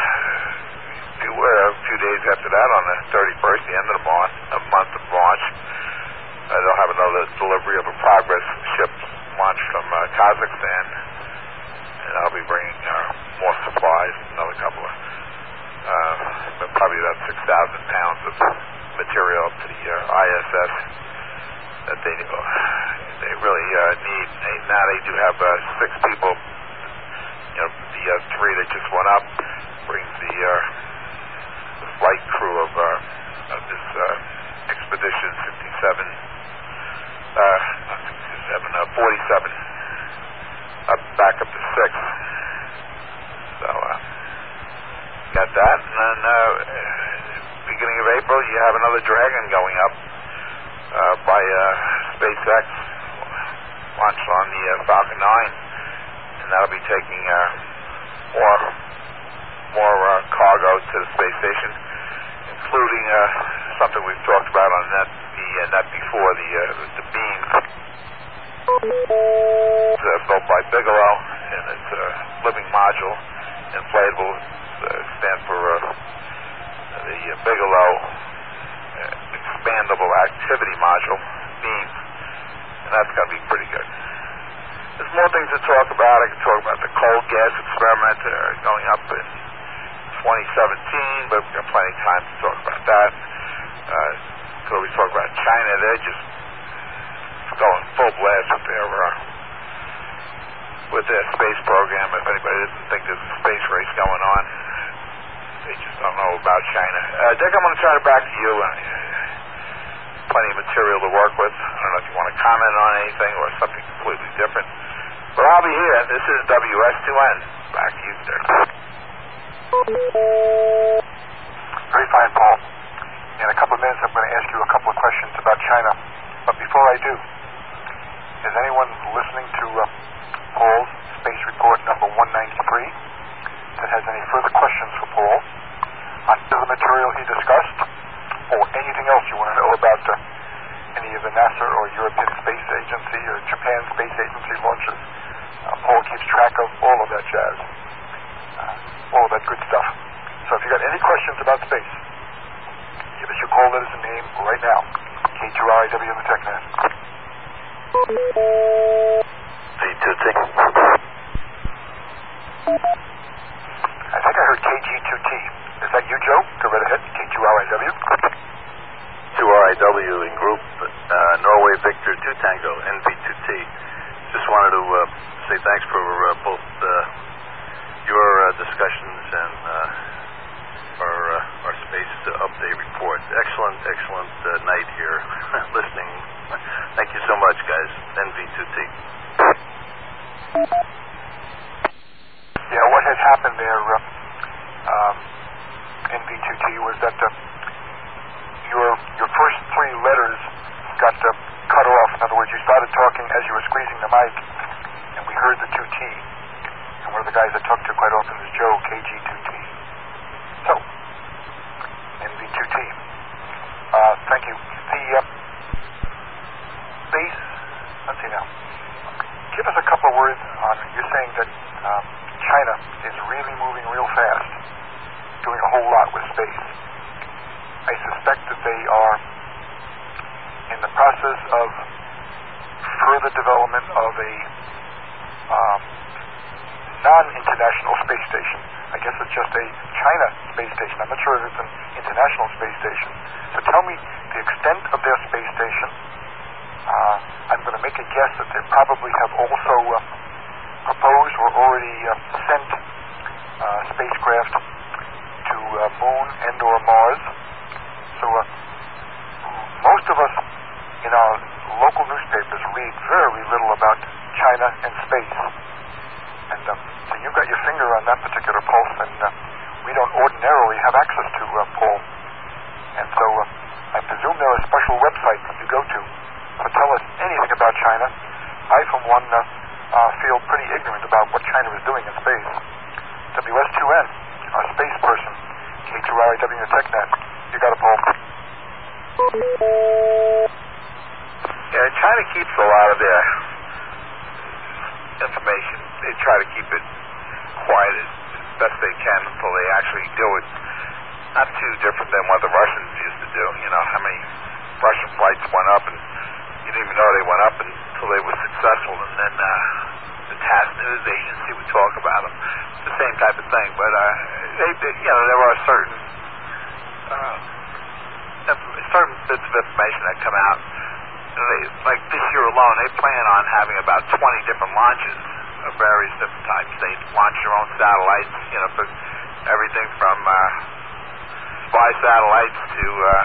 a few days after that, on the 31st, the end of the month of March, they'll have another delivery of a Progress ship launched from Kazakhstan, and I'll be bringing more supplies, another couple of, probably about 6,000 pounds of material to the ISS that they really need. Now they do have 6 people. The 3 that just went up brings the flight crew of this expedition 47 back up to 6. So got that, and then beginning of April you have another Dragon going up by SpaceX, launched on the Falcon 9, and that'll be taking more cargo to the space station, including something we've talked about on the net before, the beam. It's built by Bigelow, and it's a living module, inflatable. Stands for the Bigelow Expandable Activity Module, beam, and that's going to be pretty good. There's more things to talk about. I can talk about the cold gas experiment going up in 2017, but we've got plenty of time to talk about that. So we talk about China. They're just going full blast with their space program. If anybody doesn't think there's a space race going on, don't know about China. Dick, I'm going to turn it back to you. Plenty of material to work with. I don't know if you want to comment on anything or something completely different. But I'll be here. This is WS2N. Back to you, Dick. Very fine, Paul. In a couple of minutes, I'm going to ask you a couple of questions about China. But before I do, is anyone listening to Paul's Space Report number 193 that has any further questions for Paul on the material he discussed or anything else you want to know about any of the NASA or European Space Agency or Japan Space Agency launches? Paul keeps track of all of that jazz, all of that good stuff. So if you got any questions about space, give us your call letters and name right now. K2RIW in the TechNet. V2T. I think I heard KG2T. Is that you, Joe? Go right ahead. K2RIW. 2RIW in group, Norway Victor 2 Tango, NV2T. Just wanted to say thanks for both your discussions and our space update report. Excellent night here listening. Thank you so much, guys. NV2T. Yeah, what had happened there, NV2T, was that your first three letters got cut off. In other words, you started talking as you were squeezing the mic, and we heard the 2T. And one of the guys I talk to quite often is Joe, KG2T. So, NV2T. Thank you. The space, let's see now. Give us a couple of words on, you're saying that China is really moving real fast, doing a whole lot with space. I suspect that they are in the process of further development of a non-international space station. I guess it's just a China space station. I'm not sure if it's an international space station. So tell me the extent of their space station. I'm going to make a guess that they probably have also proposed or already sent spacecraft to Moon and or Mars. So most of us in our local newspapers read very little about China and space. And so you've got your finger on that particular pulse, and we don't ordinarily have access to, Paul. And so I presume there are special websites that you go to. So tell us anything about China. I, for one, feel pretty ignorant about what China is doing in space. WS2N, our space person, K2RIW in the TechNet. You got it, Paul. Yeah, China keeps a lot of their information. They try to keep it quiet as best they can until they actually do it. Not too different than what the Russians used to do. You know, how many Russian flights went up and you didn't even know they went up until they were successful, and then the TASS news agency would talk about them. It's the same type of thing, but there are certain bits of information that come out. Like this year alone, they plan on having about 20 different launches of various different types. They launch their own satellites, for everything from spy satellites to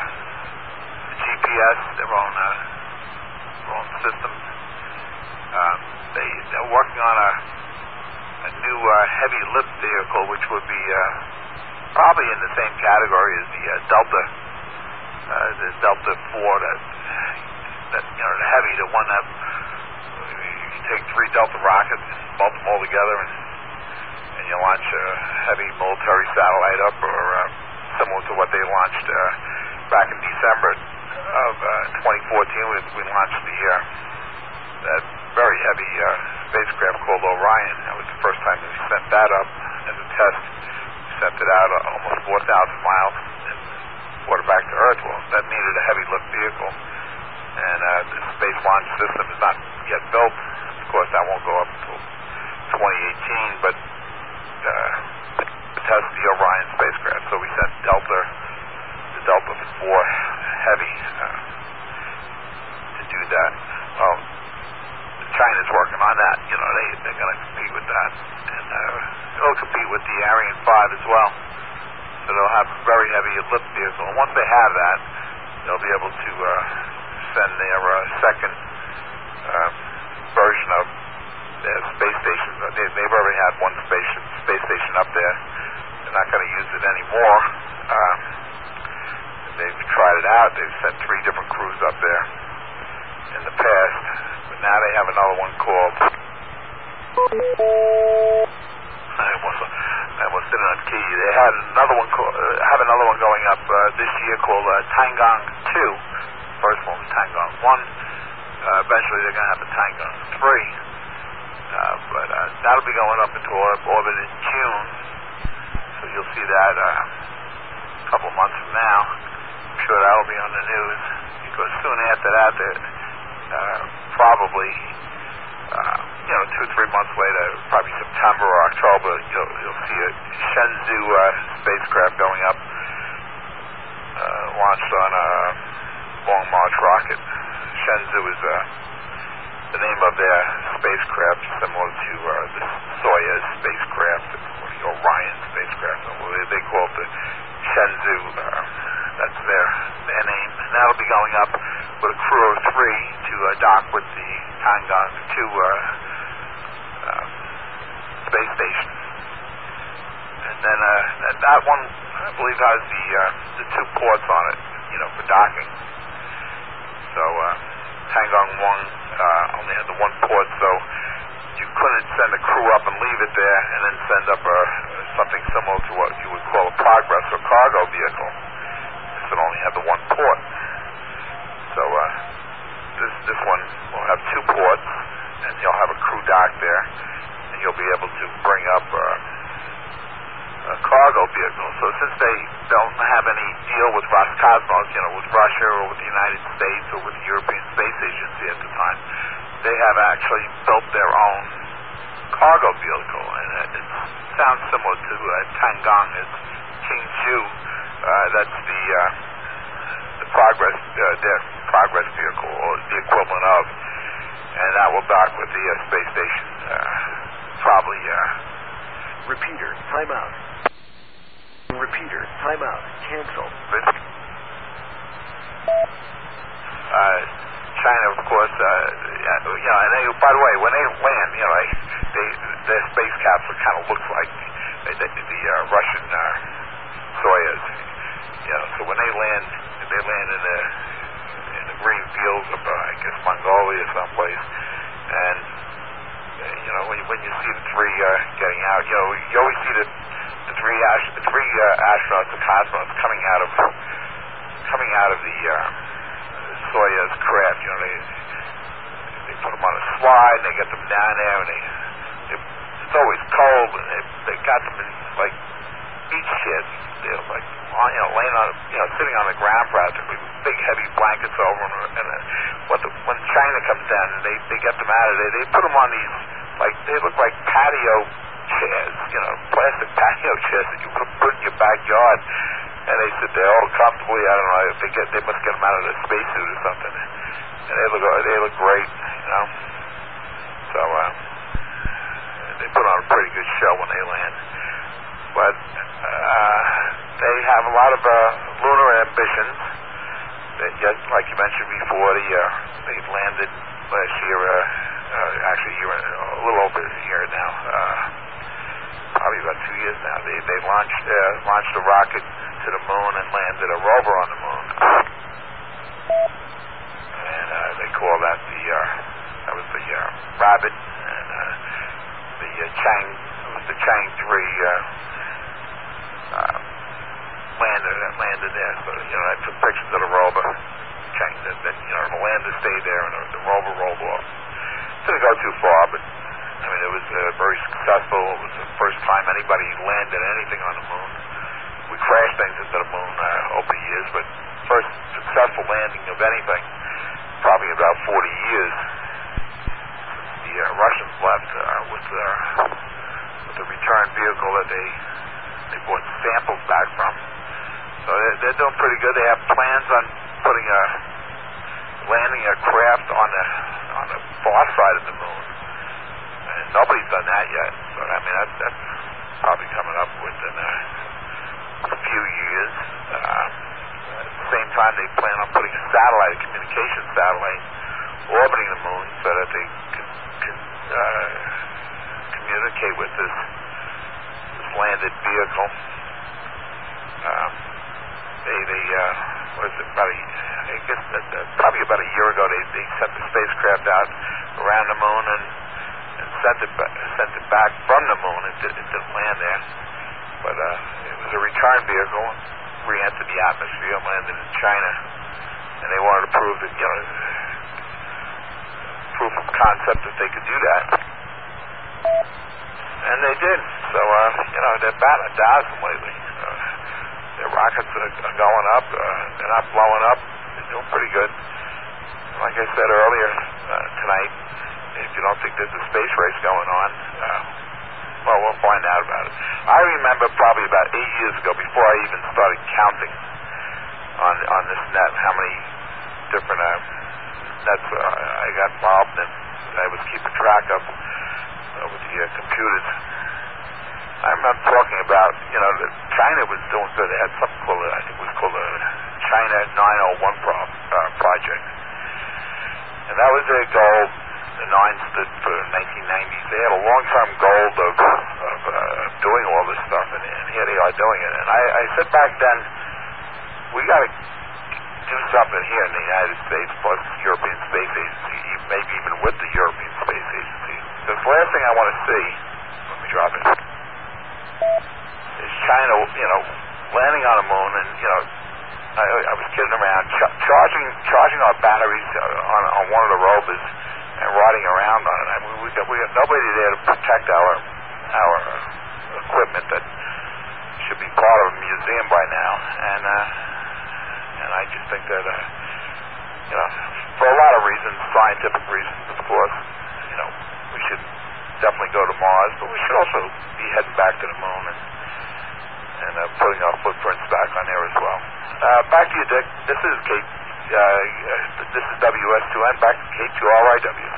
GPS, their own systems. They're working on a new heavy lift vehicle, which would be probably in the same category as the Delta. The Delta 4 that the heavy, the one that you take 3 Delta rockets, bolt them all together, and you launch a heavy military satellite up, or similar to what they launched back in December of 2014. We launched that very heavy spacecraft called Orion. That was the first time that we sent that up as a test. We sent it out almost 4,000 miles and brought it back to Earth. Well, that needed a heavy lift vehicle, and the Space Launch System is not yet built. Of course, that won't go up until 2018, but to test the Orion spacecraft. So we sent the Delta 4 Heavy to do that. Well, China's working on that. They're going to compete with that, and it'll compete with the Ariane 5 as well. So So they'll have a very heavy lift vehicle. And once they have that, they'll be able to send their second version of their space station. They've already had one space station up there. They're not going to use it anymore. They've tried it out. They've sent 3 different crews up there in the past. But now they have another one called... I almost did it on key. They had another one going up this year called Tiangong 2. First one was Tiangong 1. Eventually they're going to have the Tiangong 3. But that'll be going up into orbit in June. So you'll see that a couple months from now. I'm sure that'll be on the news. Because soon after that, probably 2 or 3 months later, probably September or October, you'll see a Shenzhou spacecraft going up, launched on a Long March rocket. Shenzhou is the name of their spacecraft, similar to the Soyuz spacecraft or the Orion spacecraft. They call it the Shenzhou. That's their name. And that'll be going up with a crew of 3 to dock with the Tiangong 2 space station. And then that one, I believe, has the 2 ports on it, for docking. So Tiangong 1 only had the 1 port, so you couldn't send a crew up and leave it there and then send up something similar to what you would call a Progress or cargo vehicle. This one only had the 1 port. So this one will have 2 ports, and you'll have a crew dock there, and you'll be able to bring up a cargo vehicle. So since they don't have any deal with Roscosmos, with Russia or with the United States or with the European Space Agency at the time, they have actually built their own cargo vehicle, and it sounds similar to Tiangong. It's Qingzhou. That's the Progress, their Progress vehicle, or the equivalent of, and that will dock with the space station. Probably. Repeater, timeout. Repeater, timeout. Cancel. China, of course, and they, by the way, when they land, their space capsule kind of looks like the Russian Soyuz. So when they land in the green fields of, I guess, Mongolia or someplace, and when you see the 3 getting out, you always see the 3 astronauts, the cosmonauts, coming out of the Soyuz craft. They put them on a slide, and they get them down there, and it's always cold, and they got them in like beach sheds. They're like laying on, sitting on the ground practically with big heavy blankets over them. And when China comes down and they get them out of there, they put them on these, they look like patio chairs, plastic patio chairs that you put in your backyard, and they sit there all comfortably. I don't know if they must get them out of their spacesuit or something, and they look great, So they put on a pretty good show when they land, but they have a lot of lunar ambitions. Like you mentioned before, they landed last year. Actually, a little over a year now. Probably about 2 years now. They launched a rocket to the moon and landed a rover on the moon, and they call that that was the Rabbit, and the Chang 3 landed there. So I took pictures of the rover. The lander stayed there, and the rover rolled off. Didn't go too far, but it was very successful. It was the first time anybody landed anything on the moon. We crashed things into the moon over the years, but first successful landing of anything, probably about 40 years since the Russians left with the return vehicle that they brought samples back from. So they're doing pretty good. They have plans on landing a craft on the far side of the moon, and nobody's done that yet. But that's probably coming up within a few years. At the same time, they plan on putting a satellite, a communication satellite, orbiting the moon so that they can communicate with this landed vehicle. Probably about a year ago, they sent the spacecraft out around the moon and sent it back from the moon. It didn't land there, but it was a return vehicle, re-entered the atmosphere, landed in China, and they wanted to prove that, proof of concept that they could do that, and they did. So they're batting a thousand lately. Their rockets are going up. They're not blowing up. They're doing pretty good. Like I said earlier tonight, if you don't think there's a space race going on, well, we'll find out about it. I remember probably about 8 years ago, before I even started counting on this net, how many different nets I got involved in, I was keeping track of with the computers. I remember talking about, that China was doing good. They had something called, I think it was called the China 901 project. And that was their goal. The 9 stood for 1990s. They had a long-term goal of doing all this stuff, and here they are doing it. And I said back then, we got to do something here in the United States, plus the European Space Agency, maybe even with the European Space Agency. The last thing I want to see, let me drop it, is China, landing on the moon, and I was kidding around, charging our batteries on one of the rovers and riding around on it. I mean, we have nobody there to protect our equipment that should be part of a museum by now, and I just think that for a lot of reasons, scientific reasons, of course, we should definitely go to Mars, but we should also be heading back to the moon and putting our footprints back on there as well. Back to you, Dick. This is Kate. This is WS2N. Back to K2RIW.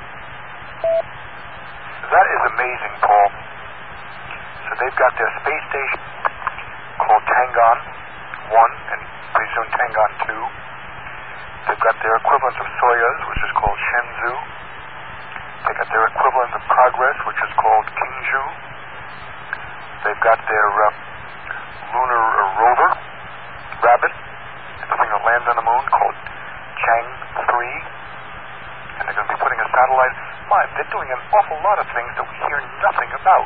That is amazing, Paul. So they've got their space station called Tiangong 1 and pretty soon Tiangong 2. They've got their equivalent of Soyuz, which is called Shenzhou. They've got their equivalent of Progress, which is called Kingzhou. They've got their lunar rover, Rabbit, the thing that lands on the moon, called Chang 3. And they're going to be putting a satellite. They're doing an awful lot of things that we hear nothing about.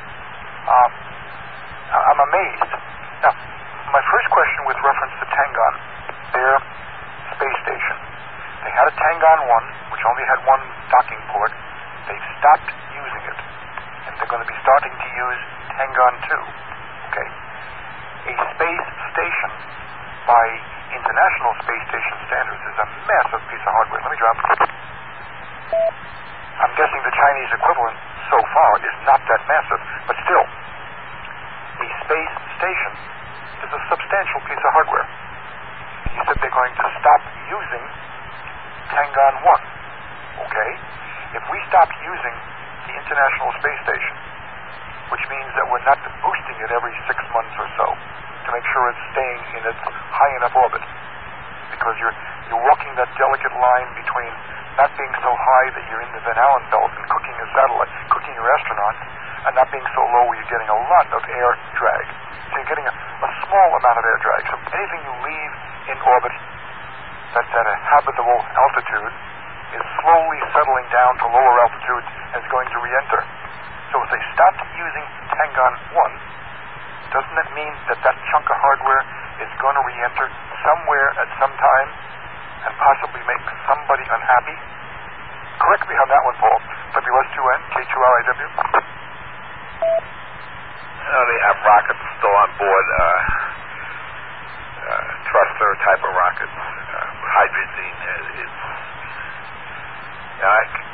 I'm amazed. Now, my first question with reference to Tiangong, their space station. They had a Tiangong 1, which only had one docking port. They've stopped using it. And they're going to be starting to use Tiangong 2. Okay? A space station, by International Space Station standards, is a massive piece of hardware. Let me drop it. I'm guessing the Chinese equivalent so far is not that massive, but still, a space station is a substantial piece of hardware. You said they're going to stop using Tiangong 1. Okay? If we stop using the International Space Station, which means that we're not boosting it every 6 months or so to make sure it's staying in its high enough orbit, because you're walking that delicate line between not being so high that you're in the Van Allen belt and cooking a satellite, cooking your astronaut, and not being so low where you're getting a lot of air drag. So you're getting a small amount of air drag. So anything you leave in orbit that's at a habitable altitude is slowly settling down to lower altitudes and is going to re-enter. So if they stop using Tiangong 1, doesn't that mean that that chunk of hardware is going to re-enter somewhere at some time and possibly make somebody unhappy? Correct me on that one, Paul. WS2N, K2RIW. They have rockets still on board, thruster type of rockets. Hydrazine is,